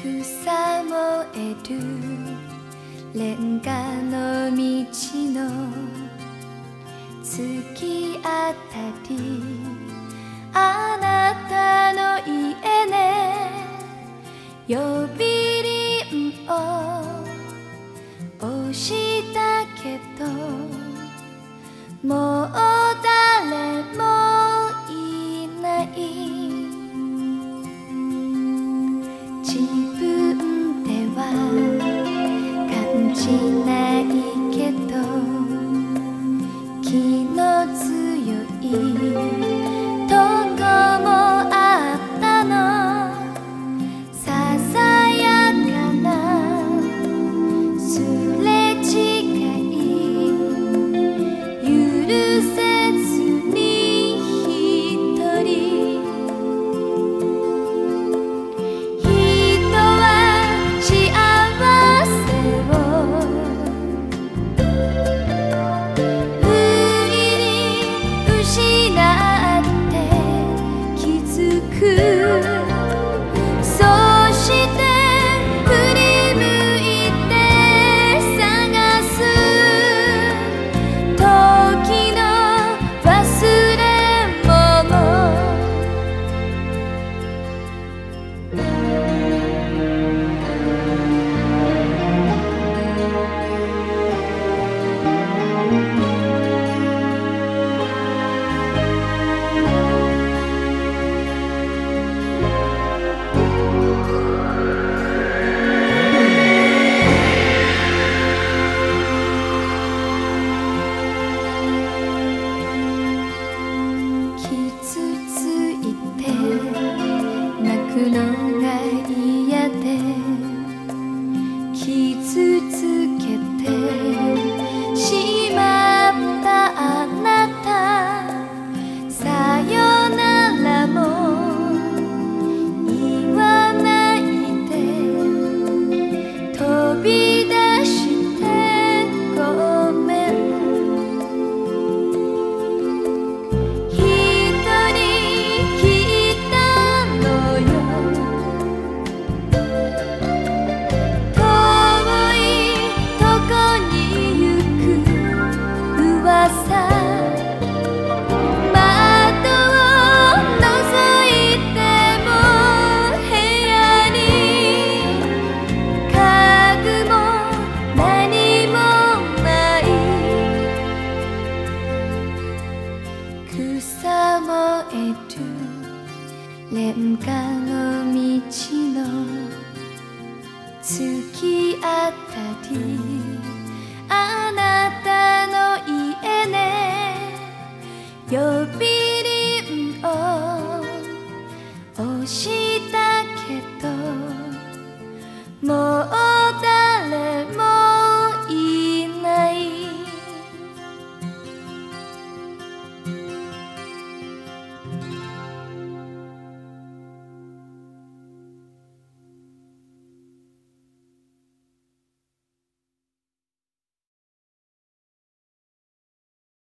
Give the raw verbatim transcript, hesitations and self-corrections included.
草燃えるレンガの道の突き当たり、あなたの家ね呼び鈴を押したけど、もう誰もいない。自分では感じないけど気の強いとこもあったの。ささやかなすれ違い許せずに一人。泣くのが嫌で傷つけてしまったあなた、さよならも言わないで飛び出してごめん。草燃えるレンガの道の突き当たり、あなたの家ね呼び鈴を押したけどもう